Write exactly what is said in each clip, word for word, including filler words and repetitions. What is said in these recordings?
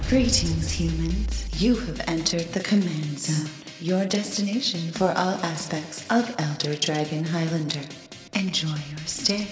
Greetings, humans. You have entered the Command Zone, your destination for all aspects of Elder Dragon Highlander. Enjoy your stay.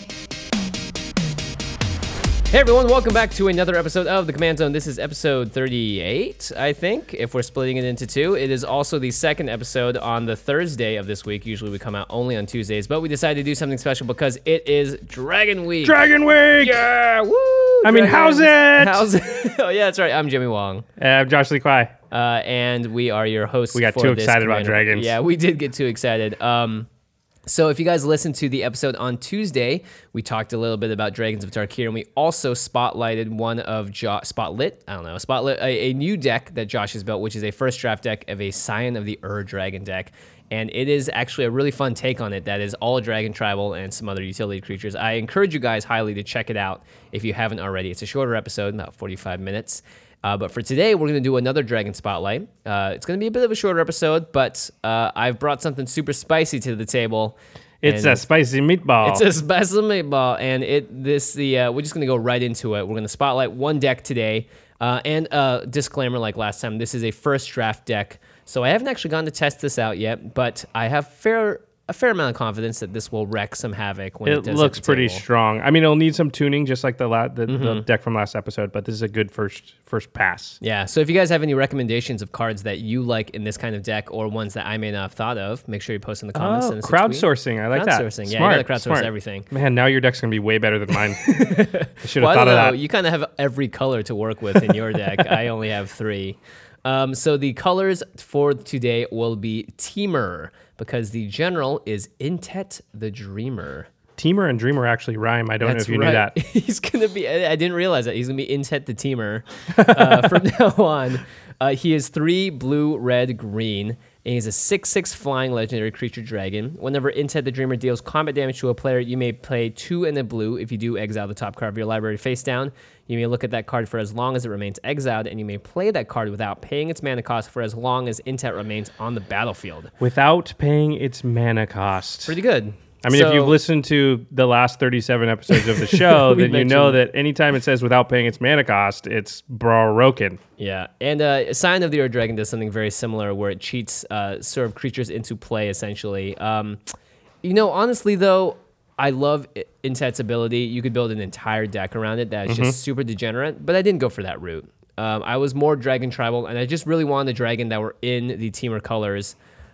Hey everyone, welcome back to another episode of The Command Zone. This is episode thirty-eight, I think, if we're splitting it into two. It is also the second episode on the Thursday of this week. Usually we come out only on Tuesdays, but we decided to do something special because it is Dragon Week. Dragon Week! Yeah, woo! I mean, how's it? How's it? Oh yeah, that's right. I'm Jimmy Wong. Uh, I'm Josh Lee Kwai. Uh, and we are your hosts. We got for too this excited about Commander. dragons. Yeah, we did get too excited. Um, so if you guys listened to the episode on Tuesday, we talked a little bit about Dragons of Tarkir, and we also spotlighted one of Josh, Spotlit, I don't know, Spotlit, a, a new deck that Josh has built, which is a first draft deck of a Scion of the Ur Dragon deck. And it is actually a really fun take on it that is all dragon tribal and some other utility creatures. I encourage you guys highly to check it out if you haven't already. It's a shorter episode, about forty-five minutes. Uh, but for today, we're going to do another Dragon Spotlight. Uh, it's going to be a bit of a shorter episode, but uh, I've brought something super spicy to the table. It's a spicy meatball. It's a spicy meatball, and it this the uh, we're just going to go right into it. We're going to spotlight one deck today, uh, and uh, disclaimer like last time, this is a first draft deck. So I haven't actually gone to test this out yet, but I have fair a fair amount of confidence that this will wreak some havoc when it, it does looks hit the pretty table. strong. I mean, it'll need some tuning, just like the, la- the, Mm-hmm. the deck from last episode, but this is a good first first pass. Yeah, so if you guys have any recommendations of cards that you like in this kind of deck or ones that I may not have thought of, make sure you post in the comments. Oh, send us a tweet. crowdsourcing. I like that. Crowdsourcing, yeah, Smart, you gotta crowdsource smart. everything. Man, now your deck's going to be way better than mine. I should have Well, I thought don't of know. that. You kind of have every color to work with in your deck. I only have three. Um, so the colors for today will be Temur, because the general is Intet the Dreamer. Teamer and Dreamer actually rhyme. I don't That's know if you right. knew that. He's going to be, I I didn't realize that. He's going to be Intet the Teamer uh, from now on. Uh, he is three blue, red, green, and he's a six six flying legendary creature dragon. Whenever Intet the Dreamer deals combat damage to a player, you may play two in a blue. If you do, exile the top card of your library face down. You may look at that card for as long as it remains exiled, and you may play that card without paying its mana cost for as long as Intet remains on the battlefield. Without paying its mana cost. Pretty good. I mean, So- if you've listened to the last thirty-seven episodes of the show, We then you know mentioned- that anytime it says without paying its mana cost, it's broken. Yeah, and uh, Sign of the Ur Dragon does something very similar where it cheats uh, sort of creatures into play, essentially. Um, you know, honestly, though, I love Intet's ability. You could build an entire deck around it that is Mm-hmm. just super degenerate, but I didn't go for that route. Um, I was more Dragon Tribal, and I just really wanted the dragon that were in the Temur colors.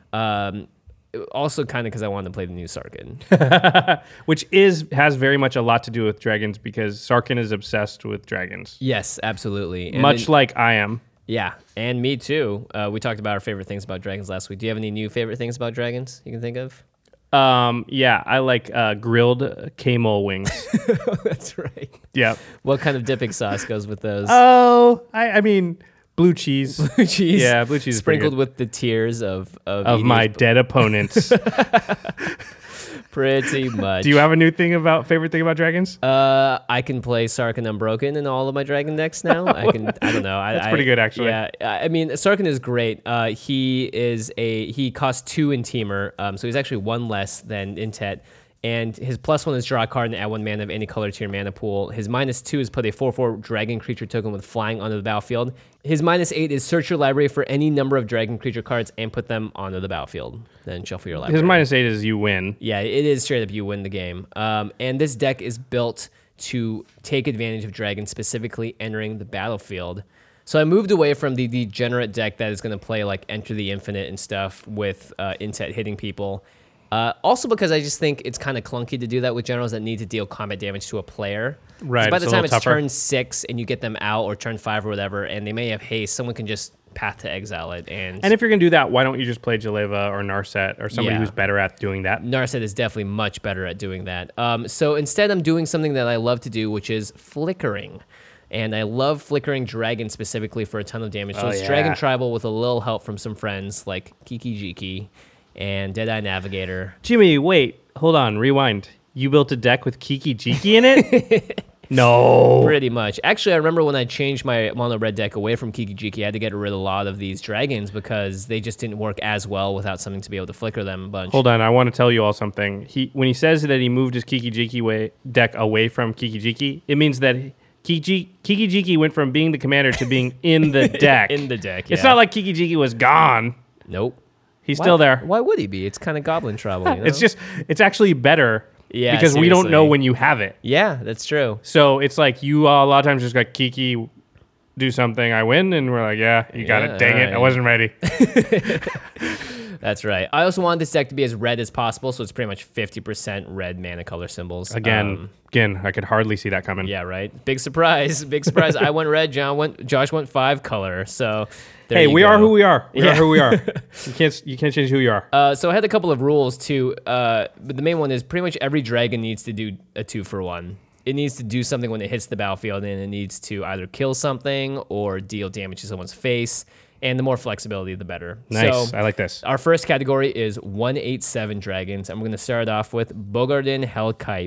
Um, also, kind of because I wanted to play the new Sarkhan. Which is has very much a lot to do with dragons because Sarkhan is obsessed with dragons. Yes, absolutely. And Much then- like I am. Yeah, and me too. Uh, we talked about our favorite things about dragons last week. Do you have any new favorite things about dragons you can think of? Um, yeah, I like uh, grilled camel wings. That's right. Yeah. What kind of dipping sauce goes with those? Oh, I, I mean, blue cheese Blue cheese. yeah, blue cheese is pretty sprinkled good. with the tears of of, Of eating my it. dead opponents. Pretty much. Do you have a new thing about favorite thing about dragons? Uh, I can play Sarkhan Unbroken in all of my dragon decks now. I can. I don't know. I, That's I- pretty good, actually. Yeah. I mean, Sarkhan is great. Uh, he is a he costs two in Temur, um, so he's actually one less than Intet. And his plus one is draw a card and add one mana of any color to your mana pool. His minus two is put a four four dragon creature token with flying onto the battlefield. His minus eight is search your library for any number of dragon creature cards and put them onto the battlefield. Then shuffle your library. His minus eight is you win. Yeah, it is straight up you win the game. Um, and this deck is built to take advantage of dragons specifically entering the battlefield. So I moved away from the degenerate deck that is going to play like Enter the Infinite and stuff with uh, Intet hitting people. Uh, also because I just think it's kind of clunky to do that with generals that need to deal combat damage to a player. Right, So by it's the a time little it's tougher. turn six and you get them out or turn five or whatever, and they may have haste, someone can just path to exile it. And, And if you're going to do that, why don't you just play Jaleva or Narset or somebody Yeah. who's better at doing that? Narset is definitely much better at doing that. Um, so instead, I'm doing something that I love to do, which is flickering. And I love flickering dragon specifically for a ton of damage. So Oh, it's yeah. Dragon Tribal with a little help from some friends like Kiki Jiki and Deadeye Navigator. Jimmy, wait, hold on, rewind. You built a deck with Kiki Jiki in it? No. Pretty much. Actually, I remember when I changed my mono red deck away from Kiki Jiki, I had to get rid of a lot of these dragons because they just didn't work as well without something to be able to flicker them a bunch. Hold on, I want to tell you all something. He when he says that he moved his Kiki Jiki way, deck away from Kiki Jiki, it means that Kiki Kiki Jiki went from being the commander to being in the deck. In the deck, It's yeah. not like Kiki Jiki was gone. Nope. He's Why- still there. Why would he be? It's kind of goblin trouble. You know? It's just, it's actually better Yeah, because we don't know seriously. when you have it. Yeah, that's true. So it's like you uh, a lot of times just got Kiki do something, I win, and we're like, yeah, you got Yeah, it. Dang it, I alright. wasn't ready. That's right. I also want this deck to be as red as possible, so it's pretty much fifty percent red mana color symbols. Again, Um, again, I could hardly see that coming. yeah, right. Big surprise. Big surprise. I went red. John went. Josh went five color. So there Hey, you we go. are who we are. We Yeah. are who we are. You can't, you can't change who you are. Uh, so I had a couple of rules too, uh, but the main one is pretty much every dragon needs to do a two for one. It needs to do something when it hits the battlefield, and it needs to either kill something or deal damage to someone's face. And the more flexibility, the better. Nice. So I like this. our first category is one eight seven dragons. I'm going to start off with Bogardin Hellkite.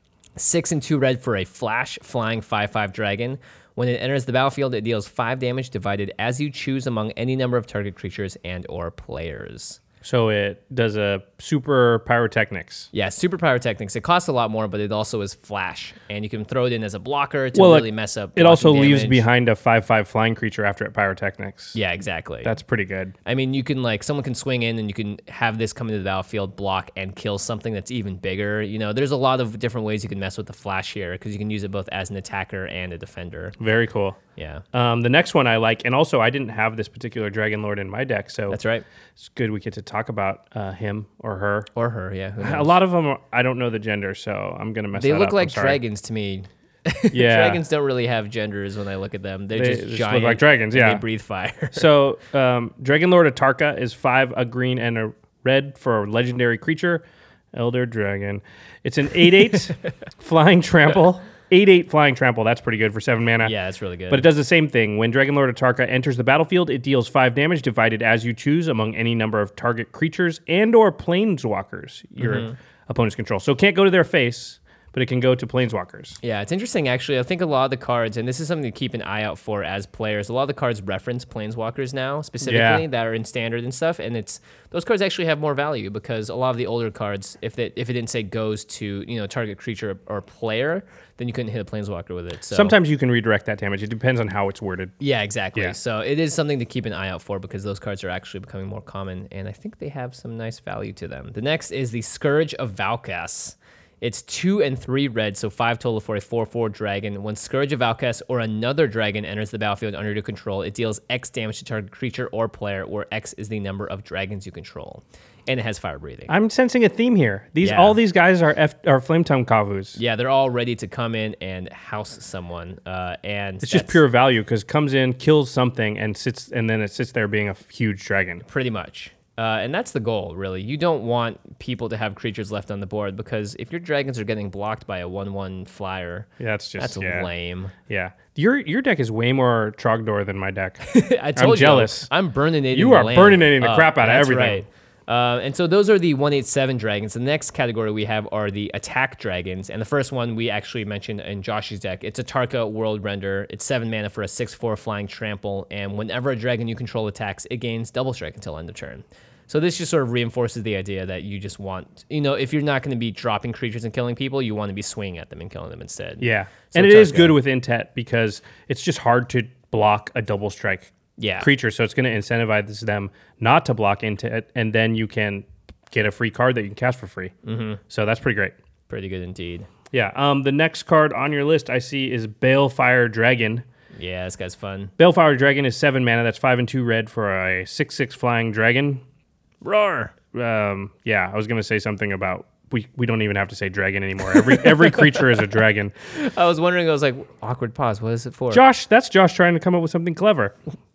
Six and two red for a flash flying five five dragon. When it enters the battlefield, it deals five damage divided as you choose among any number of target creatures and or players. So it does a super pyrotechnics. Yeah, super pyrotechnics. It costs a lot more, but it also is flash, and you can throw it in as a blocker to Well, it- really mess up. It also blocking leaves damage. behind a five five flying creature after it pyrotechnics. Yeah, exactly. That's pretty good. I mean, you can like someone can swing in and you can have this come into the battlefield, block, and kill something that's even bigger. You know, there's a lot of different ways you can mess with the flash here because you can use it both as an attacker and a defender. Very cool. Yeah, Um, the next one I like, and also I didn't have this particular Dragon Lord in my deck, so that's right. it's good we get to talk about uh, him or her. Or her, yeah. who A knows? lot of them, are- I don't know the gender, so I'm gonna mess They that look up. like I'm sorry. dragons to me. Yeah. Dragons don't really have genders when I look at them. They're They just just look giant. like dragons, and yeah. They breathe fire. So, um, Dragon Lord Atarka is five, a green, and a red for a legendary creature, Elder Dragon. It's an eight eight flying trample. eight eight flying trample. That's pretty good for seven mana. Yeah, that's really good. But it does the same thing. When Dragon Lord Atarka enters the battlefield, it deals five damage divided as you choose among any number of target creatures and or planeswalkers your Mm-hmm. opponents control. So it can't go to their face, but it can go to planeswalkers. Yeah, it's interesting actually. I think a lot of the cards, and this is something to keep an eye out for as players, a lot of the cards reference planeswalkers now, specifically Yeah. that are in standard and stuff, and it's those cards actually have more value because a lot of the older cards, if it if it didn't say goes to, you know, target creature or player, then you couldn't hit a planeswalker with it. So Sometimes you can redirect that damage. It depends on how it's worded. yeah, exactly. Yeah. So it is something to keep an eye out for because those cards are actually becoming more common, and I think they have some nice value to them. The next is the Scourge of Valkas. It's two and three red, so five total for a four four dragon. When Scourge of Valkas or another dragon enters the battlefield under your control, it deals X damage to target creature or player, where X is the number of dragons you control. And it has fire breathing. I'm sensing a theme here. These Yeah. all these guys are F, are Flame Tongue Kavus. Yeah, they're all ready to come in and house someone. Uh, and It's just that's pure value because comes in, kills something, and sits, and then it sits there being a huge dragon. Pretty much. Uh, and that's the goal, really. You don't want people to have creatures left on the board because if your dragons are getting blocked by a one one flyer, Yeah, that's just that's yeah. lame. Yeah, your your deck is way more Trogdor than my deck. I told jealous. you, I'm burninating You the are land. burninating the Uh, crap out of that's everything. Right. Uh, and so those are the one eight seven dragons. The next category we have are the attack dragons. And the first one we actually mentioned in Josh's deck. It's a Tarka World Render. It's seven mana for a six four flying trample. And whenever a dragon you control attacks, it gains double strike until end of turn. So this just sort of reinforces the idea that you just want, you know, if you're not going to be dropping creatures and killing people, you want to be swinging at them and killing them instead. Yeah, So and it is Tarka- good with Intet because it's just hard to block a double strike Yeah. creature. So it's going to incentivize them not to block Intet, and then you can get a free card that you can cast for free. Mm-hmm. So that's pretty great. Pretty good indeed. Yeah. Um, the next card on your list I see is Balefire Dragon. Yeah, this guy's fun. Balefire Dragon is seven mana. That's five and two red for a six six flying dragon. Roar! Um, yeah, I was going to say something about we, we don't even have to say dragon anymore. Every every creature is a dragon. I was wondering, I was like, awkward pause. What is it for? Josh, that's Josh trying to come up with something clever.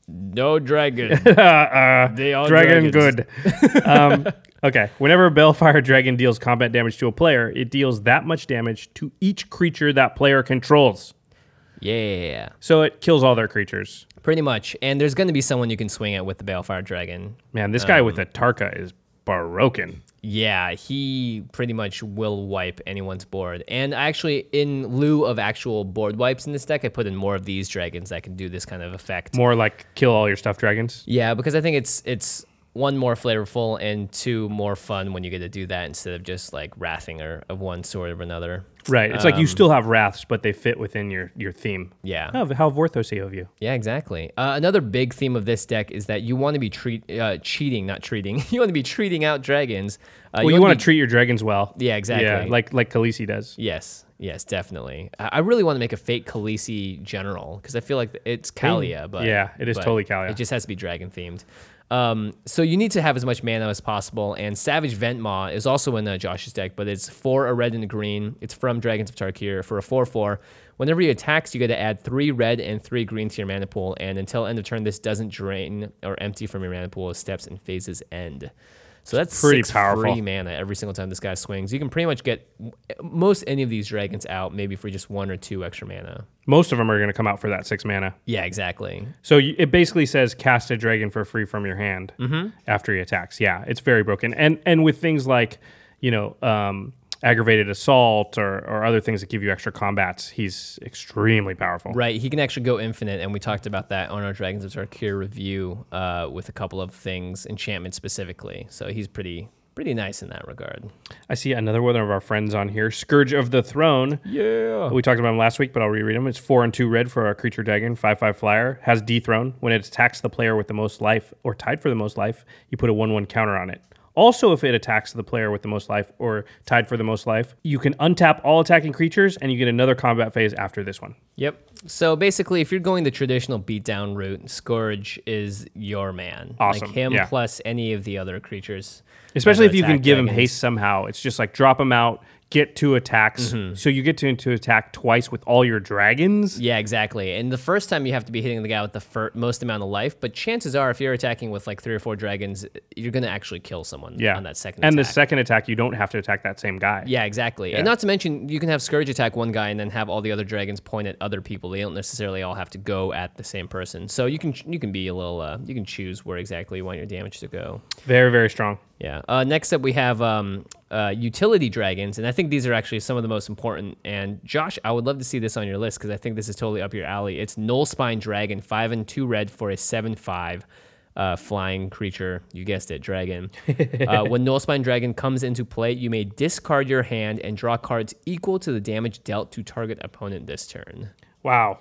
No dragon. uh, They are dragon dragons. good. um, okay, whenever a Balefire Dragon deals combat damage to a player, it deals that much damage to each creature that player controls. Yeah, So it kills all their creatures. pretty much. And there's going to be someone you can swing at with the Balefire Dragon. Man, this guy Um, with a Tarka is broken. Yeah, he pretty much will wipe anyone's board. And actually, in lieu of actual board wipes in this deck, I put in more of these dragons that can do this kind of effect. More like kill all your stuffed dragons. Yeah, because I think it's it's one, more flavorful, and two, more fun when you get to do that instead of just like wrathing or of one sort or another. Right. It's like you still have wraths, but they fit within your, your theme. Yeah. Oh, how Vorthosy of you. Yeah, exactly. Uh, another big theme of this deck is that you want to be treat uh, cheating, not treating. You want to be treating out dragons. Uh, Well, you, want to to treat your dragons well. Yeah, exactly. Yeah, like like Khaleesi does. Yes, yes, definitely. I I really want to make a fake Khaleesi general because I feel like it's Kalia, but Yeah, it is but totally Kalia. It just has to be dragon themed. Um, so you need to have as much mana as possible, and Savage Ventmaw is also in uh, Josh's deck, but it's for a red and a green. It's from Dragons of Tarkir for a four four. Whenever he attacks, you got to add three red and three green to your mana pool, and until end of turn, this doesn't drain or empty from your mana pool as steps and phases end. So that's pretty six powerful. free mana every single time this guy swings. You can pretty much get most any of these dragons out, maybe for just one or two extra mana. Most of them are going to come out for that six mana. Yeah, exactly. So you, it basically says cast a dragon for free from your hand Mm-hmm. after he attacks. Yeah, it's very broken. And and with things like, you know, um, aggravated assault or, or other things that give you extra combats, he's extremely powerful. Right, he can actually go infinite, and we talked about that on our Dragons of Tarkir review uh, with a couple of things, enchantments specifically. So he's pretty pretty nice in that regard. I see another one of our friends on here, Scourge of the Throne. Yeah. We talked about him last week, but I'll reread him. It's four and two red for a creature dragon, five five flyer, has dethrone. When it attacks the player with the most life or tied for the most life, you put a one one counter on it. Also, if it attacks the player with the most life or tied for the most life, you can untap all attacking creatures and you get another combat phase after this one. Yep. So basically, if you're going the traditional beatdown route, Scourge is your man. Awesome. Like him Yeah. plus any of the other creatures. Especially that if you can attack give him dragons. haste somehow. It's just like drop him out, get two attacks. Mm-hmm. So you get to, to attack twice with all your dragons. Yeah, exactly. And the first time you have to be hitting the guy with the fir- most amount of life, but chances are if you're attacking with like three or four dragons, you're going to actually kill someone Yeah. on that second and attack. the second attack, you don't have to attack that same guy. Yeah, exactly. Yeah. And not to mention, you can have Scourge attack one guy and then have all the other dragons point at other people. They don't necessarily all have to go at the same person. So you can you can be a little, uh, you can choose where exactly you want your damage to go. Very, very strong. Yeah. Uh, next up, we have um, uh, utility dragons, and I think these are actually some of the most important. And Josh, I would love to see this on your list because I think this is totally up your alley. It's Nullspine Dragon, five and two red for a seven five uh, flying creature. You guessed it, dragon. uh, when Nullspine Dragon comes into play, you may discard your hand and draw cards equal to the damage dealt to target opponent this turn. Wow.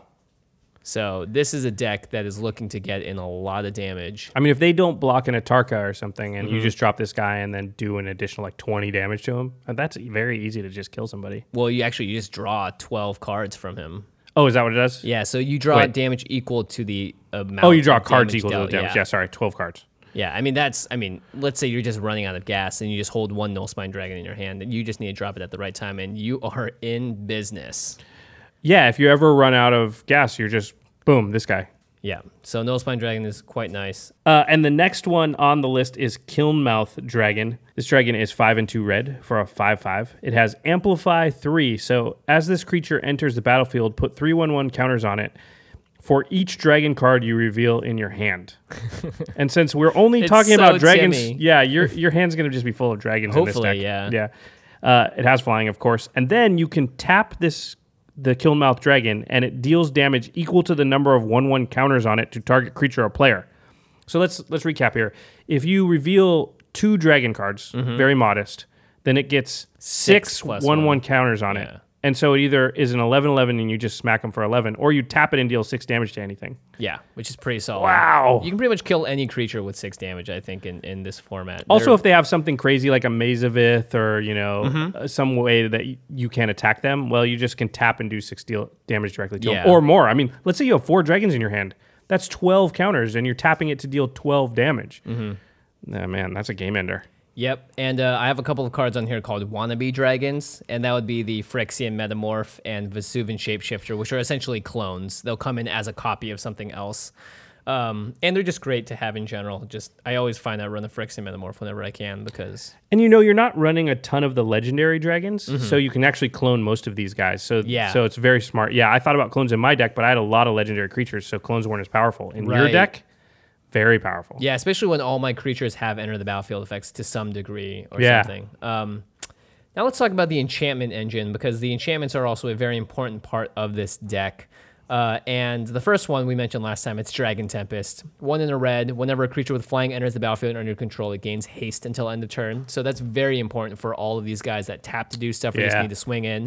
So this is a deck that is looking to get in a lot of damage. I mean, if they don't block an Atarka or something and Mm-hmm. you just drop this guy and then do an additional like twenty damage to him, uh, that's very easy to just kill somebody. Well, you actually you just draw twelve cards from him. Oh, is that what it does? Yeah, so you draw Wait. damage equal to the amount. Oh, you draw of cards damage equal to dealt. the damage. Yeah. Yeah. sorry, twelve cards. Yeah, I mean that's. I mean, let's say you're just running out of gas and you just hold one Nullspine Dragon in your hand, and you just need to drop it at the right time, and you are in business. Yeah, if you ever run out of gas, you're just, boom, this guy. Yeah, so Nullspine Dragon is quite nice. Uh, and the next one on the list is Kilnmouth Dragon. This dragon is five and two red for a five five. It has Amplify three. So as this creature enters the battlefield, put three one one counters on it for each dragon card you reveal in your hand. And since we're only It's talking so about dragons, Timmy. yeah, your your hand's going to just be full of dragons in Hopefully, this deck. yeah. Yeah. Uh, it has flying, of course. And then you can tap this the Kilnmouth Dragon, and it deals damage equal to the number of one one counters on it to target creature or player. So let's let's recap here. If you reveal two dragon cards, very modest, then it gets six, Six plus one one. one counters on it. Yeah. And so it either is an eleven eleven and you just smack them for eleven, or you tap it and deal six damage to anything. Yeah, which is pretty solid. Wow. You can pretty much kill any creature with six damage, I think, in, in this format. Also, They're- if they have something crazy like a Mazavith or, you know, Mm-hmm. uh, some way that y- you can't attack them, well, you just can tap and do six deal damage directly to Yeah. them. Or more. I mean, let's say you have four dragons in your hand. That's twelve counters, and you're tapping it to deal twelve damage. Mm-hmm. Nah, man, that's a game ender. Yep, and uh, I have a couple of cards on here called Wannabe Dragons, and that would be the Phyrexian Metamorph and Vesuvian Shapeshifter, which are essentially clones. They'll come in as a copy of something else. Um, and they're just great to have in general. Just I always find I run the Phyrexian Metamorph whenever I can because... And you know, you're not running a ton of the legendary dragons, so you can actually clone most of these guys. So, Yeah. so it's very smart. Yeah, I thought about clones in my deck, but I had a lot of legendary creatures, so clones weren't as powerful. In your Right. deck, very powerful. Yeah, especially when all my creatures have enter the battlefield effects to some degree or Yeah. something. Um, now let's talk about the enchantment engine because the enchantments are also a very important part of this deck. Uh, and the first one we mentioned last time, it's Dragon Tempest. One in a red. Whenever a creature with flying enters the battlefield under your control, it gains haste until end of turn. So that's very important for all of these guys that tap to do stuff or just Yeah. need to swing in.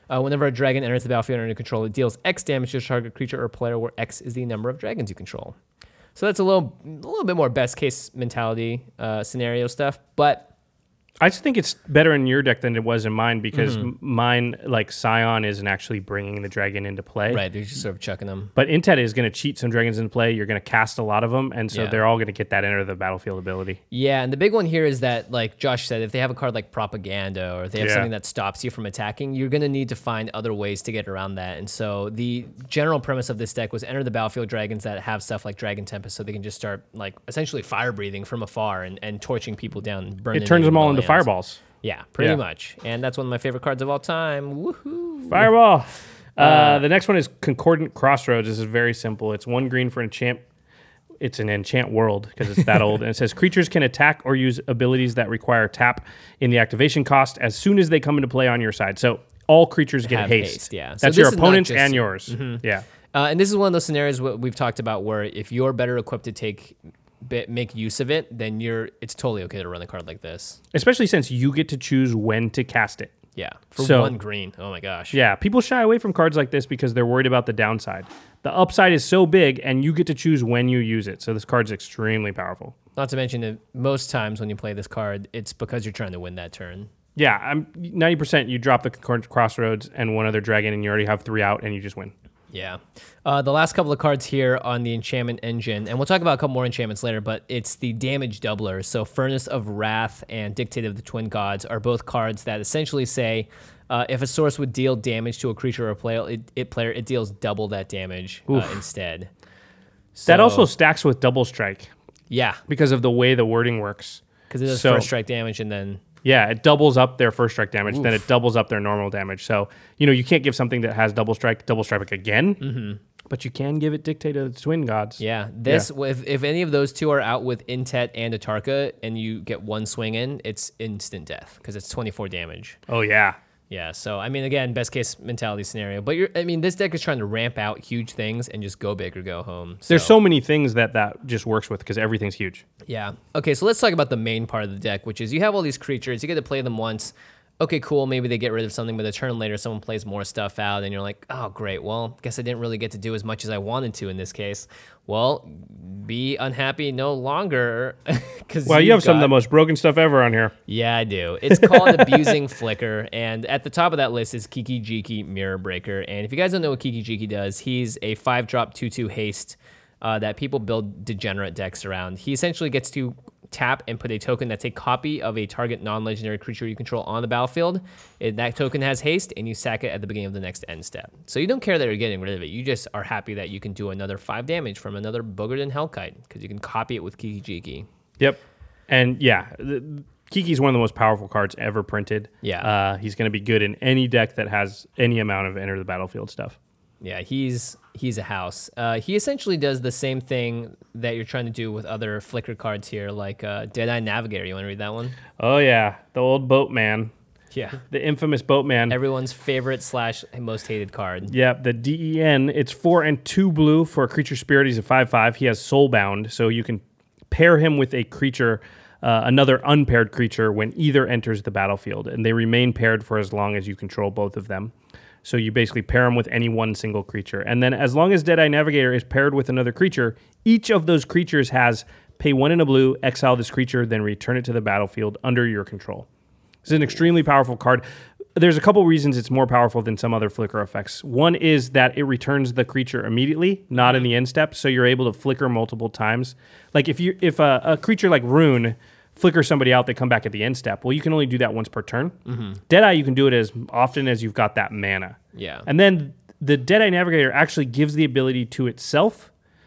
Uh, whenever a dragon enters the battlefield under your control, it deals X damage to a target creature or player, where X is the number of dragons you control. So that's a little, a little bit more best case mentality uh, scenario stuff, but I just think it's better in your deck than it was in mine because mm-hmm. mine, like Scion, isn't actually bringing the dragon into play. Right, they're just sort of chucking them. But Intet is going to cheat some dragons into play. You're going to cast a lot of them, and so yeah. they're all going to get that enter the battlefield ability. Yeah, and the big one here is that, like Josh said, if they have a card like Propaganda or if they have yeah. something that stops you from attacking, you're going to need to find other ways to get around that. And so the general premise of this deck was enter the battlefield dragons that have stuff like Dragon Tempest so they can just start, like, essentially fire breathing from afar and, and torching people down and burning. It turns them all into fireballs. Yeah, pretty yeah. much. And that's one of my favorite cards of all time. Woohoo! Fireball! Uh, uh, the next one is Concordant Crossroads. This is very simple. It's one green for enchant. It's an enchant world because it's that old. And it says creatures can attack or use abilities that require tap in the activation cost as soon as they come into play on your side. So all creatures get Have haste. haste. Yeah, That's so your this opponent's is not just- and yours. Mhm. Yeah. Uh, and this is one of those scenarios what we've talked about where if you're better equipped to take bit, make use of it, then you're it's totally okay to run a card like this. Especially since you get to choose when to cast it. Yeah, for So- one green. Oh my gosh. Yeah, people shy away from cards like this because they're worried about the downside. The upside is so big, and you get to choose when you use it. So this card's extremely powerful. Not to mention that most times when you play this card, it's because you're trying to win that turn. Yeah, I'm ninety percent you drop the Concordant Crossroads and one other dragon, and you already have three out, and you just win. Yeah. Uh, the last couple of cards here on the enchantment engine, and we'll talk about a couple more enchantments later, but it's the damage doublers. So Furnace of Wrath and Dictate of the Twin Gods are both cards that essentially say uh, if a source would deal damage to a creature or player, it, it player, it deals double that damage uh, instead. So, That also stacks with Double Strike yeah, because of the way the wording works. because it does So- first strike damage and then Yeah, it doubles up their first strike damage, then it doubles up their normal damage. So, you know, you can't give something that has double strike, double strike again, mm-hmm. but you can give it Dictate of the Twin Gods. yeah. This if if any of those two are out with Intet and Atarka, and you get one swing in, it's instant death because it's twenty-four damage. Oh, yeah. Yeah, so I mean, again, best case mentality scenario. But you're, I mean, this deck is trying to ramp out huge things and just go big or go home. So, There's so many things that that just works with because everything's huge. yeah. Okay, so let's talk about the main part of the deck, which is you have all these creatures. You get to play them once. Okay, cool. Maybe they get rid of something, but a turn later, someone plays more stuff out, and you're like, oh, great. Well, guess I didn't really get to do as much as I wanted to in this case. Well, be unhappy no longer. Well, you have some of the most broken stuff ever on here. Yeah, I do. It's called Abusing Flicker, and at the top of that list is Kiki Jiki Mirror Breaker. And if you guys don't know what Kiki Jiki does, he's a five-drop two two haste uh, that people build degenerate decks around. He essentially gets to tap and put a token that's a copy of a target non-legendary creature you control on the battlefield. It, that token has haste, and you sack it at the beginning of the next end step. So you don't care that you're getting rid of it. You just are happy that you can do another five damage from another Boogered and Hellkite because you can copy it with Kiki Jiki. Yep. And yeah, the, Kiki's one of the most powerful cards ever printed. Yeah. Uh, he's going to be good in any deck that has any amount of enter the battlefield stuff. Yeah, he's he's a house. Uh, he essentially does the same thing that you're trying to do with other Flicker cards here, like uh, Deadeye Navigator. You want to read that one? Oh, yeah. The old Boatman. Yeah. The infamous Boatman. Everyone's favorite slash most hated card. Yeah, the D E N. It's four and two blue for a creature spirit. He's a five five. He has Soulbound, so you can pair him with a creature, uh, another unpaired creature, when either enters the battlefield, and they remain paired for as long as you control both of them. So you basically pair them with any one single creature. And then as long as Deadeye Navigator is paired with another creature, each of those creatures has pay one in a blue, exile this creature, then return it to the battlefield under your control. It's an extremely powerful card. There's a couple reasons it's more powerful than some other flicker effects. One is that it returns the creature immediately, not in the end step, so you're able to flicker multiple times. Like if you if a, a creature like Rune flicker somebody out, they come back at the end step. Well, you can only do that once per turn. Mm-hmm. Deadeye, you can do it as often as you've got that mana. Yeah. And then the Deadeye Navigator actually gives the ability to itself,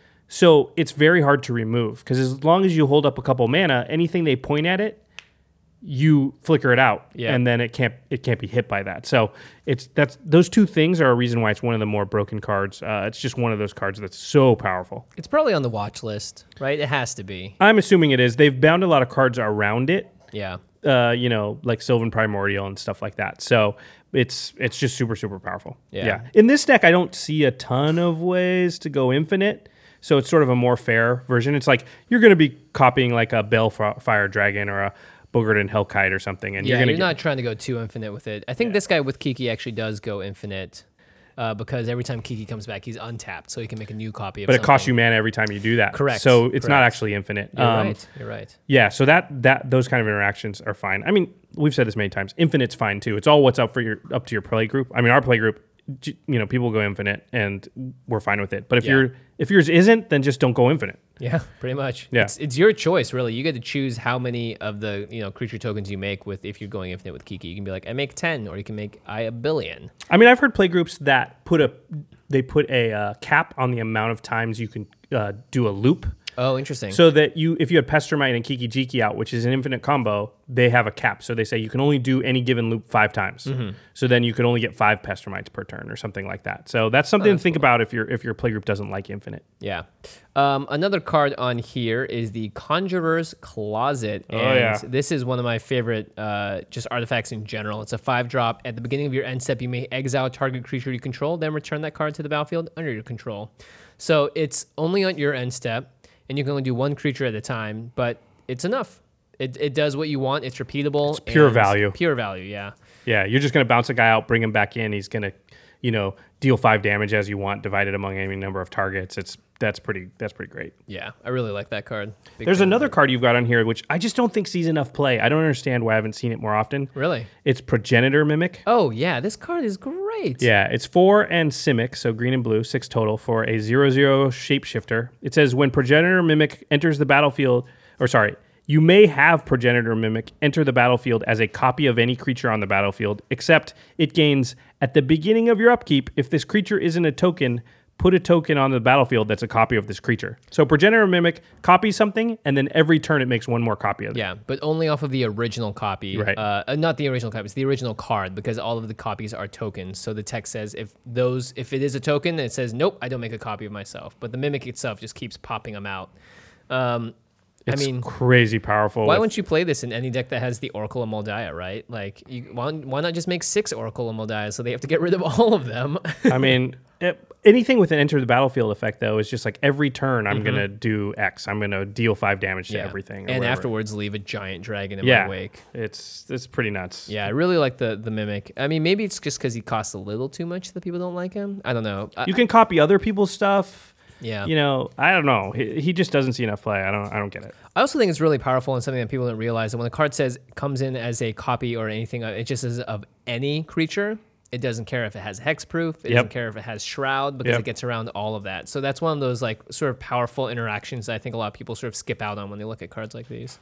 so it's very hard to remove, because as long as you hold up a couple mana, anything they point at it, you flicker it out, Yeah. and then it can't it can't be hit by that. So it's that's those two things are a reason why it's one of the more broken cards. Uh, it's just one of those cards that's so powerful. It's probably on the watch list, right? It has to be. I'm assuming it is. They've bound a lot of cards around it. Yeah. Uh, you know, like Sylvan Primordial and stuff like that. So it's it's just super, super powerful. Yeah. In this deck, I don't see a ton of ways to go infinite. So it's sort of a more fair version. It's like you're going to be copying like a Balefire Dragon or a Bogart and Hellkite or something, and Yeah, you're gonna you're get, not trying to go too infinite with it. I think this guy with Kiki actually does go infinite. Uh, because every time Kiki comes back, he's untapped, so he can make a new copy of but it something. costs you mana every time you do that. Correct. So it's not Correct. actually infinite. You're Um, right. You're right. Yeah, so that that those kind of interactions are fine. I mean, we've said this many times. Infinite's fine too. It's all what's up for your up to your play group. I mean, our play group, j- you know, people go infinite, and we're fine with it. But if Yeah. you're if yours isn't, then just don't go infinite. Yeah, pretty much. Yeah. It's, it's your choice, really. You get to choose how many of the you know creature tokens you make with if you're going infinite with Kiki. You can be like, I make ten, or you can make I a billion. I mean, I've heard play groups that put a they put a uh, cap on the amount of times you can uh, do a loop. Oh, interesting. So that you, if you had Pestermite and Kiki Jiki out, which is an infinite combo, they have a cap. So they say you can only do any given loop five times. Mm-hmm. So then you can only get five Pestermites per turn or something like that. So that's something Oh, to think about if your if your playgroup doesn't like infinite. Yeah. Um, another card on here is the Conjurer's Closet. And Oh, yeah. this is one of my favorite uh, just artifacts in general. It's a five drop. At the beginning of your end step, you may exile target creature you control, then return that card to the battlefield under your control. So it's only on your end step, and you can only do one creature at a time, but it's enough. It, it does what you want. It's repeatable. It's pure and value. Pure value, yeah. Yeah, you're just going to bounce a guy out, bring him back in. He's going to, you know, deal five damage as you want, divided among any number of targets. It's that's pretty that's pretty great. Yeah, I really like that card. Big There's fan of another it. card you've got on here, which I just don't think sees enough play. I don't understand why I haven't seen it more often. Really? It's Progenitor Mimic. Oh, yeah, this card is great. Yeah, it's four and Simic, so green and blue, six total for a zero zero shapeshifter. It says when Progenitor Mimic enters the battlefield, or sorry, you may have Progenitor Mimic enter the battlefield as a copy of any creature on the battlefield, except it gains at the beginning of your upkeep. If this creature isn't a token, put a token on the battlefield that's a copy of this creature. So Progenitor Mimic copies something, and then every turn it makes one more copy of it. Yeah, but only off of the original copy. Right. Uh, uh, not the original copy, it's the original card because all of the copies are tokens. So the text says if those, if it is a token, then it says, nope, I don't make a copy of myself. But the Mimic itself just keeps popping them out. Um, It's I mean, crazy powerful. why with- wouldn't you play this in any deck that has the Oracle of Moldiah, right? Like, you, why, why not just make six Oracle of Moldiah so they have to get rid of all of them? I mean, it, anything with an enter the battlefield effect, though, is just like every turn I'm going to do X. I'm going to deal five damage to everything. or And whatever. afterwards leave a giant dragon in yeah, my wake. It's, it's pretty nuts. Yeah, I really like the, the Mimic. I mean, maybe it's just because he costs a little too much that people don't like him. I don't know. I, You can copy other people's stuff. yeah. You know, I don't know. He, he just doesn't see enough play. I don't I don't get it. I also think it's really powerful and something that people don't realize that when the card says comes in as a copy or anything, uh, it just says of any creature. It doesn't care if it has hexproof. It Yep. doesn't care if it has shroud because Yep. it gets around all of that. So that's one of those like sort of powerful interactions that I think a lot of people sort of skip out on when they look at cards like these.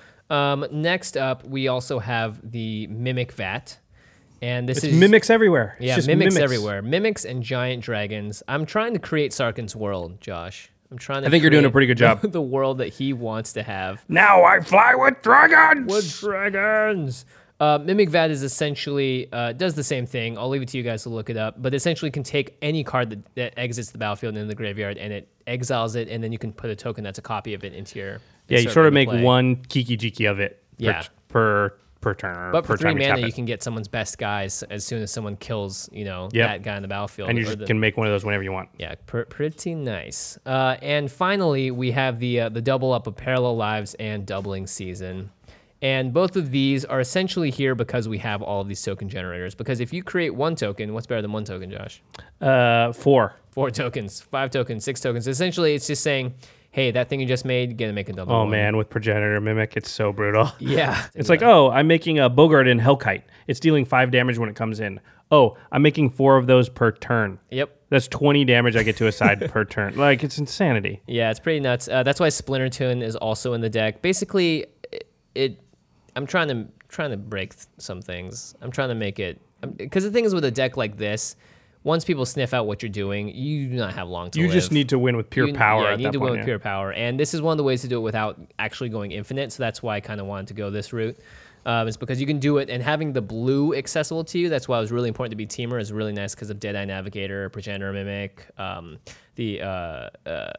Um, next up, we also have the Mimic Vat. And this It's is mimics everywhere. It's yeah, just mimics, everywhere. Mimics and giant dragons. I'm trying to create Sarkin's world, Josh. I'm trying to I think you're doing a create pretty good job. The world that he wants to have. Now I fly with dragons. With dragons. Uh, Mimic Vat is essentially uh, does the same thing. I'll leave it to you guys to look it up, but essentially can take any card that, that exits the battlefield in the graveyard and it exiles it, and then you can put a token that's a copy of it into your. Yeah, you insert sort of into make play. one Kiki Jiki of it per, Yeah. per per turn. Or But per for three time you mana, tap you it. can get someone's best guys as soon as someone kills, you know, Yep. that guy on the battlefield. and you or just the- can make one of those whenever you want. Yeah, pr- pretty nice. Uh, and finally, we have the uh, the double up of Parallel Lives and Doubling Season. And both of these are essentially here because we have all of these token generators. Because if you create one token, what's better than one token, Josh? Uh, four. Four tokens, five tokens, six tokens. Essentially, it's just saying, hey, that thing you just made, you're going to make a double Oh one. man, with Progenitor Mimic, it's so brutal. Yeah. It's like, oh, I'm making a Bogart and Hellkite. It's dealing five damage when it comes in. Oh, I'm making four of those per turn. Yep. That's twenty damage I get to aside per turn. Like, it's insanity. Yeah, it's pretty nuts. Uh, that's why Splinter Twin is also in the deck. Basically, it, it I'm trying to trying to break th- some things. I'm trying to make it because the thing is with a deck like this, once people sniff out what you're doing, you do not have long to You live. just need to win with pure You- power Yeah, at you need that to point. win with yeah. pure power, and this is one of the ways to do it without actually going infinite. So that's why I kind of wanted to go this route. Um, it's because you can do it, and having the blue accessible to you. That's why it was really important to be Teamer. Is really nice because of Deadeye Navigator, Progenitor Mimic, um, the uh, uh,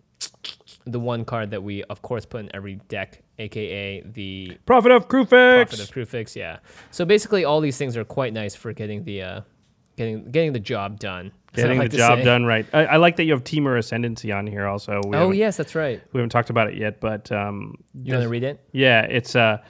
the one card that we of course put in every deck, aka the Prophet of Krufix. Prophet of Krufix. Yeah. So basically, all these things are quite nice for getting the uh, getting getting the job done. as I Getting like the to job say. done right. I, I like that you have Teamer Ascendancy on here also. We Oh haven't- yes, that's right. We haven't talkt about it yet, but um, You want to read it? yeah, it's uh,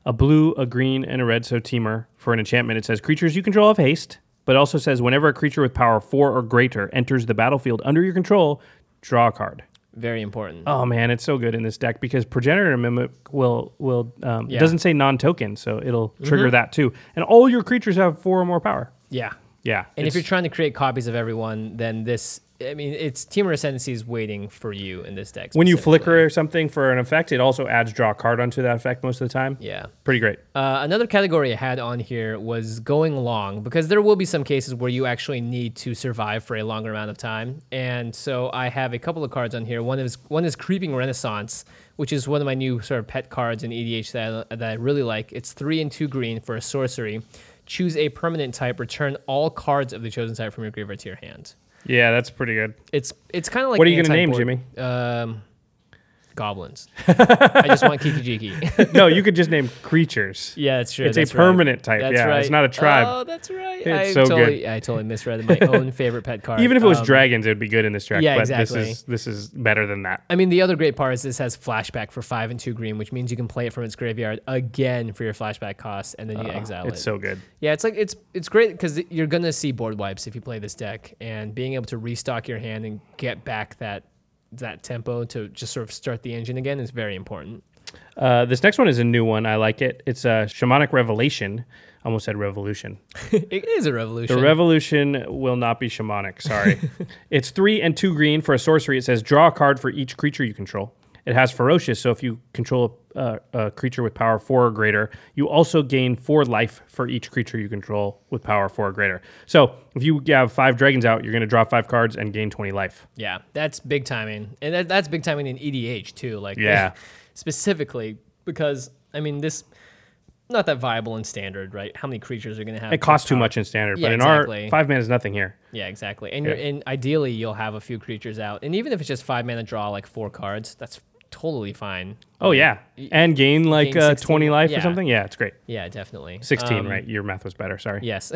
a blue, a green, and a red, so Temur. For an enchantment, it says creatures you control have haste, but it also says whenever a creature with power four or greater enters the battlefield under your control, draw a card. Very important. Oh man, it's so good in this deck because Progenitor Mimic will will um, Yeah. it doesn't say non-token, so it'll trigger that too. And all your creatures have four or more power. Yeah. Yeah, And if it's- you're trying to create copies of everyone, then this, I mean, it's Temur Ascendancy is waiting for you in this deck. when you specifically. flicker or something for an effect, it also adds draw a card onto that effect most of the time. Yeah. Pretty great. Uh, another category I had on here was going long, because there will be some cases where you actually need to survive for a longer amount of time. And so I have a couple of cards on here. One is one is Creeping Renaissance, which is one of my new sort of pet cards in E D H that I, that I really like. It's three and two green for a sorcery. Choose a permanent type. Return all cards of the chosen type from your graveyard to your hand. Yeah, that's pretty good. It's it's kind of like What are you gonna name, anti-board- Jimmy? Um, goblins. I just want Kiki Jiki. No, you could just name creatures. Yeah, that's true. It's a that's right. permanent type, That's yeah, right. it's not a tribe. Oh, that's right. It's I so totally, good. I totally misread my own favorite pet card. Even if it was Um, dragons, it would be good in this deck. yeah, but exactly. this is this is better than that. I mean, the other great part is this has flashback for five and two green, which means you can play it from its graveyard again for your flashback cost, and then you exile it. It's so good. Yeah, it's like it's it's great because you're gonna see board wipes if you play this deck, and being able to restock your hand and get back that that tempo to just sort of start the engine again is very important. Uh, this next one is a new one. I like it. It's a Shamanic Revelation. I almost said Revolution. It is a revolution. The Revolution will not be Shamanic. Sorry. It's three and two green for a sorcery. It says draw a card for each creature you control. It has Ferocious, so if you control a, a creature with power four or greater, you also gain four life for each creature you control with power four or greater. So if you have five dragons out, you're going to draw five cards and gain twenty life. Yeah, that's big timing, and that, that's big timing in E D H too. Like, Yeah. specifically because I mean this, not that viable in standard, right? How many creatures are going to have? It costs too power? much in standard, Yeah, but in exactly. our five mana is nothing here. Yeah, exactly. And you're and ideally you'll have a few creatures out, and even if it's just five mana draw like four cards, that's totally fine. Oh yeah, and gain like gain uh, sixteen twenty life yeah. or something. Yeah, it's great. Yeah, definitely. Sixteen, Um, right? Your math was better. Sorry. Yes.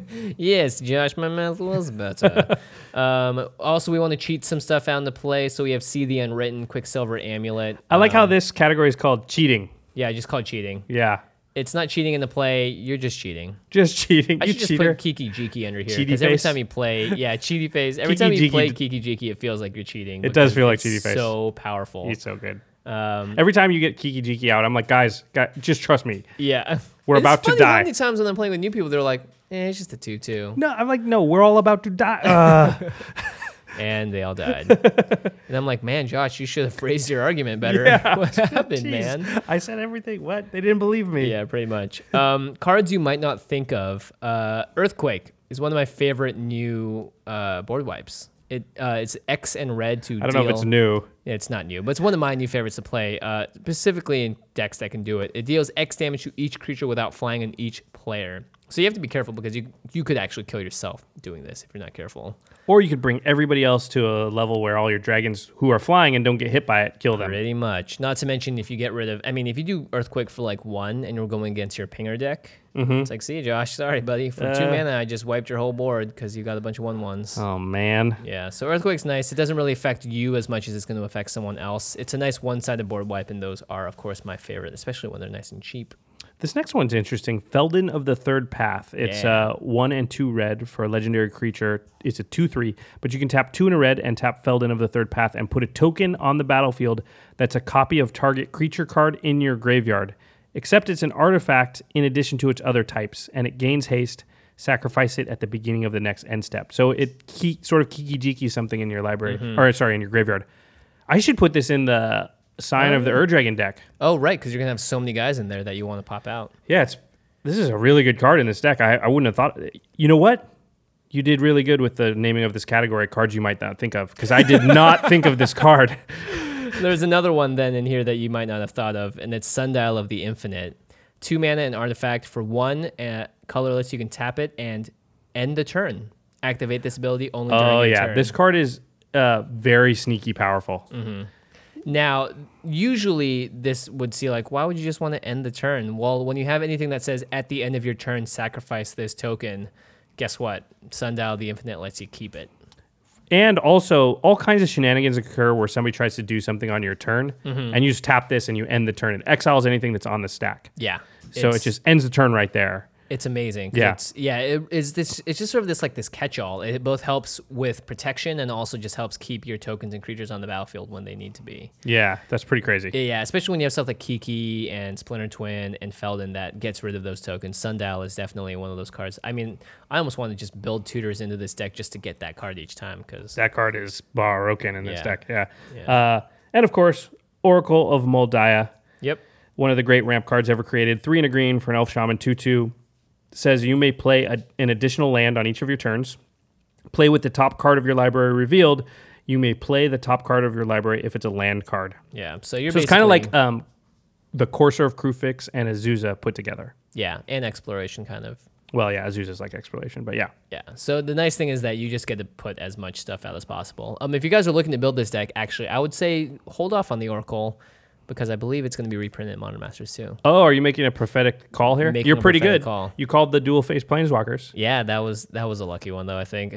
Yes, Josh, my math was better. um, also, we want to cheat some stuff out into play. So we have See the Unwritten, Quicksilver Amulet. I like how Um, this category is called cheating. Yeah, just call it cheating. Yeah, It's not cheating in the play. You're just cheating. just cheating. I You should just cheater. put Kiki Jiki under here Cheaty because every face. time you play, yeah, cheaty face. Every Kiki time you Jiki play d- Kiki Jiki, it feels like you're cheating. It does because feel like it's cheaty face. So powerful. He's so good. Um, Every time you get Kiki Jiki out, I'm like, guys, guys just trust me. yeah, We're It's about to funny die. How many times when I'm playing with new people, they're like, "Eh, it's just a two-two," No, I'm like, no, we're all about to die. Uh, and they all died. And I'm like, "Man, Josh, you should have phrased your argument better. Yeah. What happened, jeez. man?" I said everything. What? They didn't believe me. Yeah, pretty much. Um, cards you might not think of. Uh, Earthquake is one of my favorite new uh, board wipes. It uh, it's X and red to I don't deal. know if it's new. Yeah, it's not new, but it's one of my new favorites to play, uh, specifically in decks that can do it. It deals X damage to each creature without flying on each player. So you have to be careful because you you could actually kill yourself doing this if you're not careful. Or you could bring everybody else to a level where all your dragons who are flying and don't get hit by it, kill them. Pretty much. Not to mention if you get rid of, I mean, if you do Earthquake for like one and you're going against your pinger deck, it's like, see you, Josh. Sorry, buddy. For two Uh. mana, I just wiped your whole board because you got a bunch of one ones. Oh, man. Yeah, so Earthquake's nice. It doesn't really affect you as much as it's going to affect someone else. It's a nice one-sided board wipe, and those are, of course, my favorite, especially when they're nice and cheap. This next one's interesting. Felden of the Third Path. It's Yeah. uh, one and two red for a legendary creature. It's a two three, but you can tap two in a red and tap Felden of the Third Path and put a token on the battlefield that's a copy of target creature card in your graveyard. Except it's an artifact in addition to its other types, and it gains haste. Sacrifice it at the beginning of the next end step. So it key, sort of kiki-jiki something in your library, Mm-hmm. or sorry, in your graveyard. I should put this in the Sign of the Ur-Dragon deck. Oh, right, because you're going to have so many guys in there that you want to pop out. Yeah, it's this is a really good card in this deck. I, I wouldn't have thought. You know what? You did really good with the naming of this category, cards you might not think of, because I did not think of this card. There's another one then in here that you might not have thought of, and it's Sundial of the Infinite. Two mana and artifact for one, uh, colorless, you can tap it and end the turn. Activate this ability only during Oh your yeah, turn. this card is uh, very sneaky powerful. Now, usually this would see like, why would you just want to end the turn? Well, when you have anything that says at the end of your turn, sacrifice this token, guess what? Sundial of the Infinite lets you keep it. and also, all kinds of shenanigans occur where somebody tries to do something on your turn, Mm-hmm. and you just tap this and you end the turn. It exiles anything that's on the stack. Yeah. So it It's- just ends the turn right there. It's amazing. 'Cause Yeah. It's, yeah. It is this. It's just sort of this like this catch-all. It both helps with protection and also just helps keep your tokens and creatures on the battlefield when they need to be. Yeah, that's pretty crazy. Yeah, especially when you have stuff like Kiki and Splinter Twin and Felden that gets rid of those tokens. Sundial is definitely one of those cards. I mean, I almost want to just build tutors into this deck just to get that card each time because That card is broken in this Yeah. deck. Yeah. Yeah. Uh, and of course, Oracle of Moldiah, yep, one of the great ramp cards ever created. Three and a green for an Elf Shaman two two. Says you may play a, an additional land on each of your turns. Play with the top card of your library revealed. You may play the top card of your library if it's a land card. yeah. So you're So it's kind of basically- like um, the Courser of Krufix and Azusa put together. yeah, and exploration kind of. Well, yeah, Azusa's like exploration, but yeah. Yeah. So the nice thing is that you just get to put as much stuff out as possible. Um, if you guys are looking to build this deck, actually, I would say hold off on the Oracle because I believe it's going to be reprinted in Modern Masters too. Oh, are you making a prophetic call here? Making You're a pretty prophetic good. call. You called the dual face planeswalkers. Yeah, that was that was a lucky one though. I think.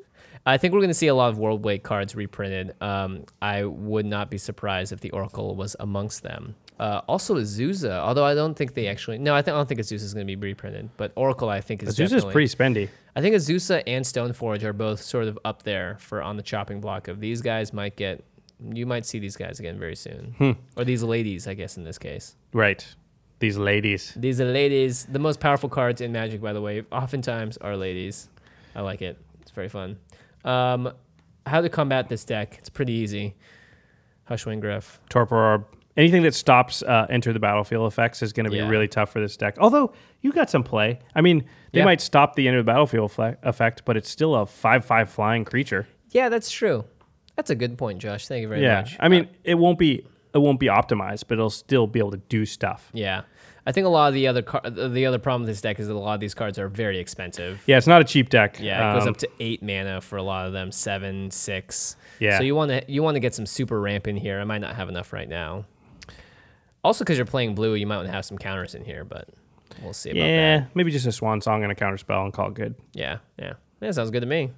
I think we're going to see a lot of World Weight cards reprinted. Um, I would not be surprised if the Oracle was amongst them. Uh, also Azusa, although I don't think they actually. No, I, think, I don't think Azusa is going to be reprinted. But Oracle, I think is Azusa's definitely. pretty spendy. I think Azusa and Stoneforge are both sort of up there for on the chopping block of these guys might get. You might see these guys again very soon, Hmm. or these ladies, I guess in this case. Right. These ladies. These are ladies. The most powerful cards in Magic, by the way, oftentimes are ladies. I like it. It's very fun. Um, how to combat this deck? It's pretty easy. Hushwing Griff. Torpor Orb. Anything that stops uh, enter the battlefield effects is going to be Yeah. really tough for this deck. Although you got some play. I mean, they Yeah. might stop the enter the battlefield fle- effect, but it's still a five five flying creature. Yeah, that's true. That's a good point, Josh. Thank you very Yeah. much. I mean, it won't be it won't be optimized, but it'll still be able to do stuff. Yeah, I think a lot of the other car- the other problem with this deck is that a lot of these cards are very expensive. Yeah, it's not a cheap deck. Yeah, it goes Um, up to eight mana for a lot of them, seven, six. Yeah. So you want to you want to get some super ramp in here. I might not have enough right now. Also, because you're playing blue, you might want to have some counters in here, but we'll see about yeah, that. maybe just a swan song and a counter spell and call it good. Yeah, yeah. That sounds good to me.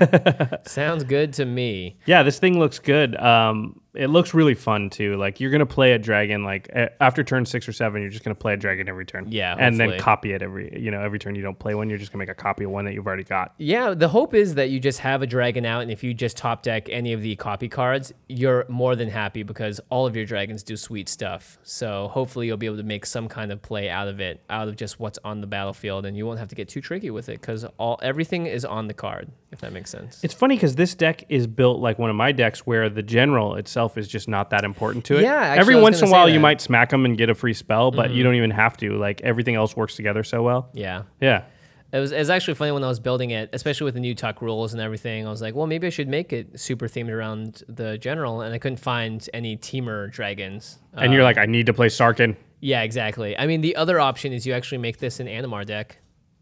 Sounds good to me. Yeah, this thing looks good. Um, it looks really fun too. Like you're gonna play a dragon. Like a- after turn six or seven, you're just gonna play a dragon every turn. Yeah, and then hopefully. copy it every. You know, every turn you don't play one, you're just gonna make a copy of one that you've already got. Yeah, the hope is that you just have a dragon out, and if you just top deck any of the copy cards, you're more than happy because all of your dragons do sweet stuff. So hopefully you'll be able to make some kind of play out of it, out of just what's on the battlefield, and you won't have to get too tricky with it because all everything is on the card, if that makes sense. It's funny because this deck is built like one of my decks, where the general itself is just not that important to it. Yeah, actually, every I was once in a gonna say while you that. might smack them and get a free spell, but you don't even have to. Like everything else works together so well. Yeah. Yeah. It was, it was actually funny when I was building it, especially with the new tuck rules and everything. I was like, well, maybe I should make it super themed around the general, and I couldn't find any teamer dragons. And you're like, I need to play Sarkin. Yeah, exactly. I mean, the other option is you actually make this an Animar deck.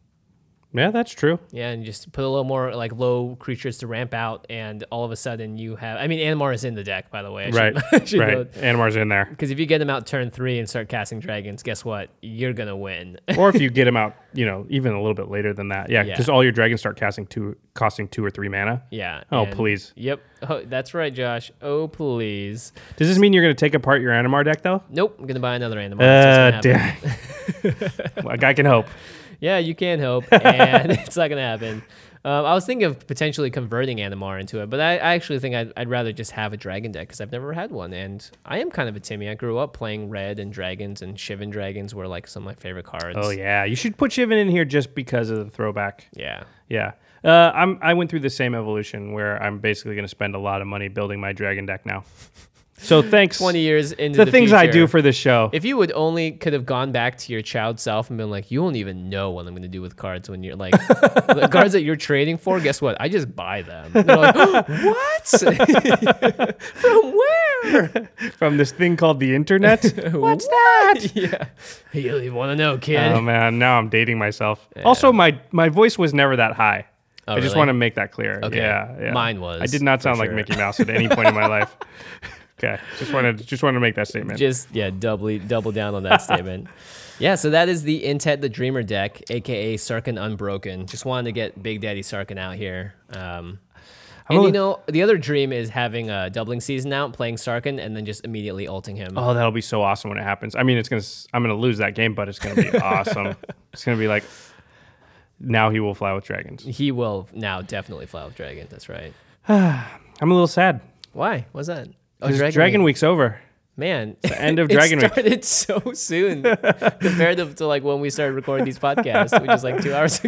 Yeah, that's true. Yeah, and just put a little more like low creatures to ramp out, and all of a sudden you have. I mean, Animar is in the deck, by the way. I Right. should, I should right. Animar's in there. Because if you get them out turn three and start casting dragons, guess what? You're gonna win. Or if you get them out, you know, even a little bit later than that. Yeah, Yeah. because all your dragons start casting two, costing two or three mana. Yeah. Oh, and- please. Yep. Oh, that's right, Josh. Oh, please. Does this mean you're going to take apart your Animar deck, though? Nope. I'm gonna buy another Animar. That's Uh, what's gonna happen. damn. Well, a guy can hope. Yeah, you can hope, and it's not gonna happen. Um, I was thinking of potentially converting Animar into it, but I, I actually think I'd, I'd rather just have a dragon deck because I've never had one, and I am kind of a Timmy. I grew up playing red and dragons, and Shivan dragons were like some of my favorite cards. Oh, yeah. You should put Shivan in here just because of the throwback. Yeah. Yeah. Uh, I'm, I went through the same evolution where I'm basically going to spend a lot of money building my dragon deck now. So thanks. twenty years into the, the things I do future. for this show. If you would only could have gone back to your child self and been like, you won't even know what I'm going to do with cards when you're like, the cards that you're trading for, guess what? I just buy them. And they're like, what? From where? From this thing called the internet. What's that? Yeah. You really want to know, kid. Oh, man. Now I'm dating myself. Also, my, my voice was never that high. Oh, I just really? want to make that clear. Okay. Yeah, yeah. Mine was, I did not for sound like sure. Mickey Mouse at any point in my life. Okay. Just wanted just wanted to make that statement. Just, yeah, doubly, double down on that statement. Yeah, so that is the Intet the Dreamer deck, a k a. Sarkin Unbroken. Just wanted to get Big Daddy Sarkin out here. Um, I And a you li- know, the other dream is having a doubling season out, playing Sarkin, and then just immediately ulting him. Oh, that'll be so awesome when it happens. I mean, it's gonna. s- I'm gonna lose that game, but it's gonna be awesome. It's gonna be like, now he will fly with dragons. He will now definitely fly with Dragon. That's right. I'm a little sad. Why? What's that? Oh, 'Cause Dragon, Dragon, Week. Week's over. Man, the end of Dragon it Week. started so soon compared to, to like when we started recording these podcasts, which is like two hours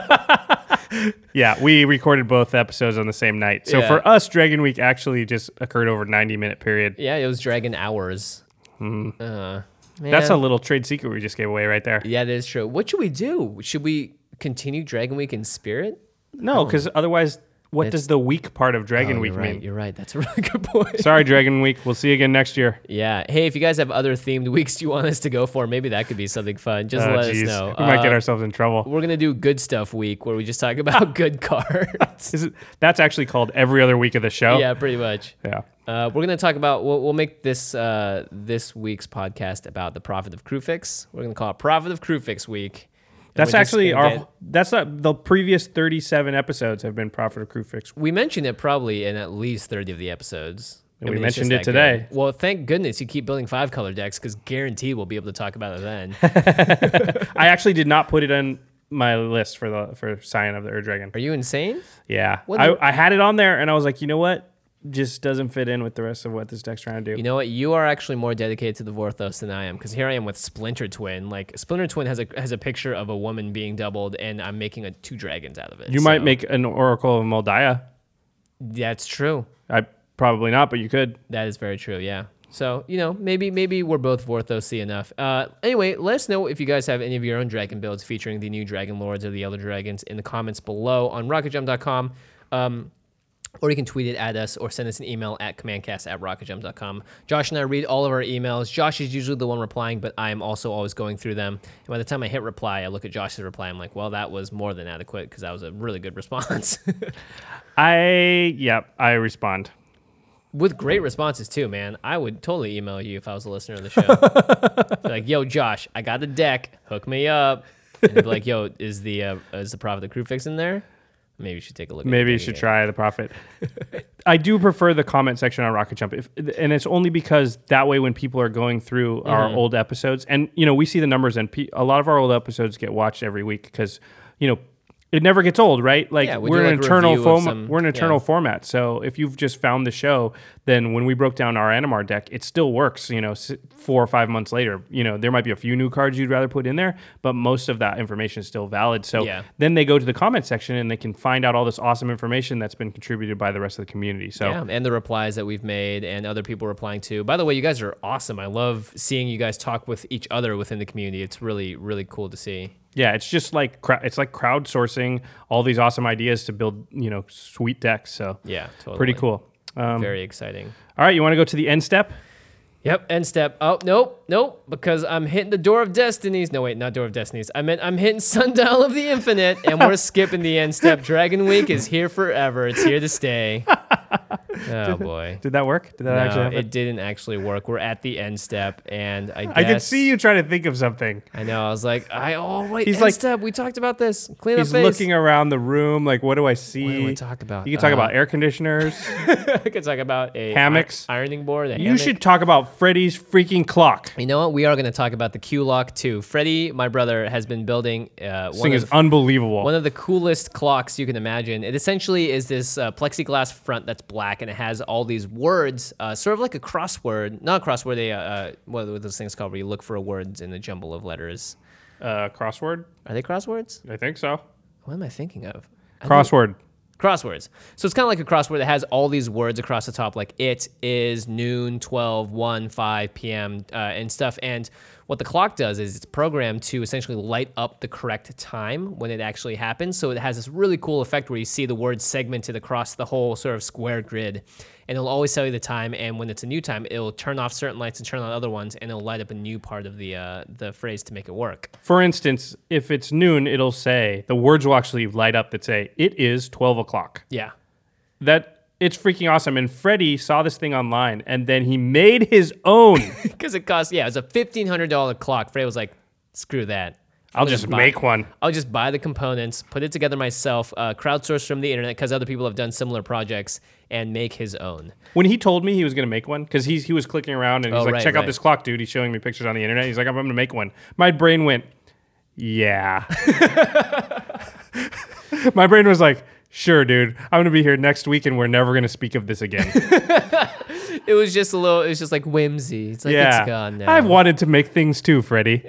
ago. Yeah, we recorded both episodes on the same night. So Yeah. for us, Dragon Week actually just occurred over a ninety minute period. Yeah, it was Dragon Hours. Mhm. Uh, That's a man. little trade secret we just gave away right there. Yeah, that is true. What should we do? Should we continue Dragon Week in spirit? No, because otherwise, what It's- does the week part of Dragon Oh, Week you're right. mean? You're right. That's a really good point. Sorry, Dragon Week. We'll see you again next year. Yeah. Hey, if you guys have other themed weeks you want us to go for, maybe that could be something fun. Just Oh, let geez. us know. We might get Uh, ourselves in trouble. We're gonna do Good Stuff Week, where we just talk about good cards. Is it, that's actually called every other week of the show. Yeah, pretty much. Yeah. Uh, we're gonna talk about. We'll, we'll make this uh, this week's podcast about the Prophet of Crewfix. We're gonna call it Prophet of Crewfix Week. And That's we're just actually gonna our. get- That's not the previous thirty-seven episodes have been Prophet of Crew Fix. We mentioned it probably in at least thirty of the episodes. And we it's mentioned just it that today. good. Well, thank goodness you keep building five color decks because guaranteed we'll be able to talk about it then. I actually did not put it on my list for the for Scion of the Ur Dragon. Are you insane? Yeah, What I, the- I had it on there, and I was like, you know what? Just doesn't fit in with the rest of what this deck's trying to do. You know what? You are actually more dedicated to the Vorthos than I am, because here I am with Splinter Twin. Like Splinter Twin has a has a picture of a woman being doubled, and I'm making a two dragons out of it. you might So, make an Oracle of Moldiah. that's true. I probably not, but you could. That is very true. Yeah. So you know, maybe maybe we're both Vorthosy enough. Uh, anyway, let us know if you guys have any of your own dragon builds featuring the new Dragon Lords or the Elder Dragons in the comments below on rocket jump dot com. Um, Or you can tweet it at us or send us an email at commandcast at rocket jump dot com. Josh and I read all of our emails. Josh is usually the one replying, but I am also always going through them. And by the time I hit reply, I look at Josh's reply. I'm like, well, that was more than adequate because that was a really good response. I yeah, I respond. With great responses too, man. I would totally email you if I was a listener of the show. Be like, yo, Josh, I got the deck. Hook me up. And be like, yo, is the uh, is the Prophet of the Crew Fix in there? Maybe you should take a look. Maybe at you it. should try the Prophet. I do prefer the comment section on Rocket Jump, if, and it's only because that way when people are going through our Mm-hmm. old episodes, and you know we see the numbers, and pe- a lot of our old episodes get watched every week because you know it never gets old, right? Like Yeah, we we're do, an like, a eternal review of form, some- we're an eternal yeah. format. So if you've just found the show, then when we broke down our Animar deck, it still works. You know, s- four or five months later, you know there might be a few new cards you'd rather put in there, but most of that information is still valid. So Yeah. then they go to the comment section and they can find out all this awesome information that's been contributed by the rest of the community. So Yeah, and the replies that we've made and other people replying to. By the way, you guys are awesome. I love seeing you guys talk with each other within the community. It's really, really cool to see. yeah, it's just like cra- it's like crowdsourcing all these awesome ideas to build, you know, sweet decks. So Yeah, totally. pretty cool. Um, Very exciting. all right, you want to go to the end step? Yep, end step. Oh, nope, nope, because I'm hitting the Door of Destinies. No, wait, not Door of Destinies. I meant I'm hitting Sundial of the Infinite, and we're skipping the end step. Dragon Week is here forever. It's here to stay. Oh, boy. Did that work? Did that No, actually happen? it didn't actually work. We're at the end step, and I guess... I could see you trying to think of something. I know. I was like, I oh wait, He's end like- step. We talked about this. Clean He's up face. looking around the room like, what do I see? What do we talk about? You can talk Uh, about air conditioners. I could talk about a Hammocks. ir- ironing board. A You hammock. should talk about Freddy's freaking clock. You know what? We are going to talk about the Q-Lock too. Freddie, my brother, has been building uh, This one thing of is unbelievable. one of the coolest clocks you can imagine. It essentially is this uh, plexiglass front that's black, and it has all these words, uh, sort of like a crossword. Not a crossword. They, uh, uh, what are those things called? Where you look for words in a jumble of letters. uh, crossword? Are they crosswords? I think so. What am I thinking of? I think- Crossword. Crosswords. So it's kind of like a crossword that has all these words across the top, like it is noon, twelve, one, five p.m. Uh, and stuff. And what the clock does is it's programmed to essentially light up the correct time when it actually happens. So it has this really cool effect where you see the words segmented across the whole sort of square grid. And it'll always tell you the time. And when it's a new time, it'll turn off certain lights and turn on other ones. And it'll light up a new part of the uh, the phrase to make it work. For instance, if it's noon, it'll say, the words will actually light up that say, it is twelve o'clock. Yeah. That it's freaking awesome. And Freddie saw this thing online and then he made his own. Because it costs, yeah, it was a fifteen hundred dollars clock. Freddie was like, screw that. I'll just buy- make one. I'll just buy the components, put it together myself, uh, crowdsource from the internet because other people have done similar projects, and make his own. When he told me he was going to make one, because he, he was clicking around and he's Oh, like, right, check out right. this clock, dude. He's showing me pictures on the internet. He's like, I'm going to make one. My brain went, yeah. My brain was like, sure, dude. I'm going to be here next week and we're never going to speak of this again. It was just a little, it was just like whimsy. It's like, yeah. it's gone now. I wanted to make things too, Freddie.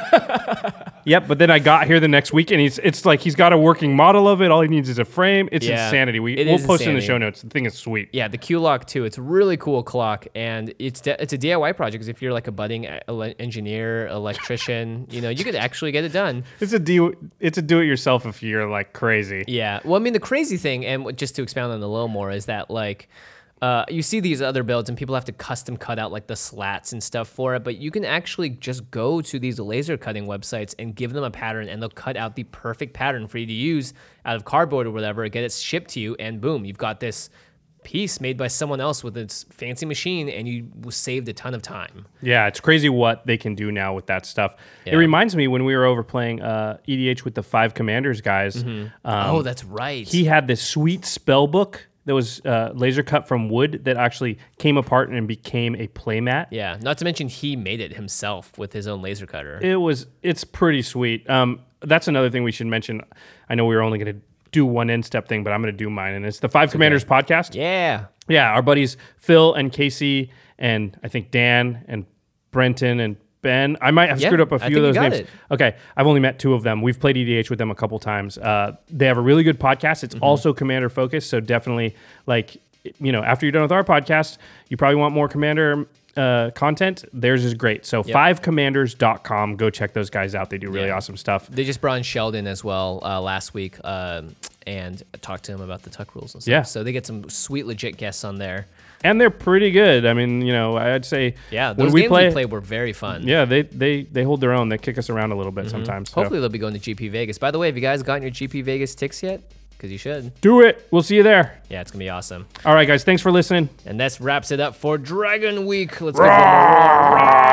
Yep, but then I got here the next week and he's it's like he's got a working model of it. All he needs is a frame. It's Yeah, insanity. We, it we'll is post it in the insanity. show notes. The thing is sweet. Yeah, the Q-Lock too. It's a really cool clock, and it's de- it's a D I Y project. 'Cause if you're like a budding e- ele- engineer, electrician, you know, you could actually get it done. It's a do it's a do it yourself if you're like crazy. Yeah. Well, I mean, the crazy thing, and what- just to expound on it a little more, is that like. Uh, you see these other builds and people have to custom cut out like the slats and stuff for it, but you can actually just go to these laser cutting websites and give them a pattern and they'll cut out the perfect pattern for you to use out of cardboard or whatever, get it shipped to you, and boom, you've got this piece made by someone else with its fancy machine, and you saved a ton of time. Yeah, it's crazy what they can do now with that stuff. It Yeah. reminds me when we were over playing uh, E D H with the Five Commanders guys. Um, Oh, that's right. he had this sweet spell book that was uh, laser cut from wood that actually came apart and became a playmat. Yeah, not to mention he made it himself with his own laser cutter. It was it's pretty sweet. Um, that's another thing we should mention. I know we were only going to do one end step thing, but I'm going to do mine, and it's the Five Commanders podcast. Yeah. Yeah, our buddies Phil and Casey and I think Dan and Brenton and Ben. I might have Yeah, screwed up a I few think of you those got names. it. Okay, I've only met two of them. We've played E D H with them a couple times. Uh, they have a really good podcast. It's Mm-hmm. also Commander focused, so definitely like you know after you're done with our podcast, you probably want more Commander uh, content. Theirs is great. So five commanders dot com. Go check those guys out. They do really Yeah. awesome stuff. They just brought in Sheldon as well uh, last week um, and talked to him about the tuck rules and stuff. Yeah. So they get some sweet, legit guests on there. And they're pretty good. I mean, you know, I'd say Yeah, when those we games play, we played were very fun. yeah, they they they hold their own. They kick us around a little bit sometimes. So. Hopefully they'll be going to G P Vegas. By the way, have you guys gotten your G P Vegas ticks yet? Because you should. Do it. We'll see you there. Yeah, it's going to be awesome. All right, guys. Thanks for listening. And that wraps it up for Dragon Week. Let's go. Roar,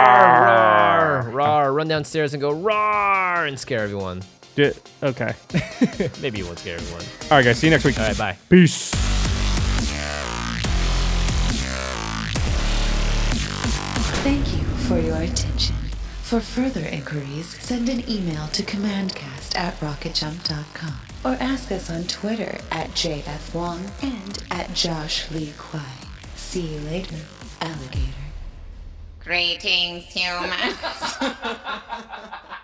roar, roar, roar. Run downstairs and go roar and scare everyone. Do- Okay. Maybe you won't scare everyone. All right, guys. See you next week. All right, bye. Peace. Thank you for your attention. For further inquiries, send an email to commandcast at rocket jump dot com or ask us on Twitter at J F Wong and at Josh Lee Kwai. See you later, alligator. Greetings, humans.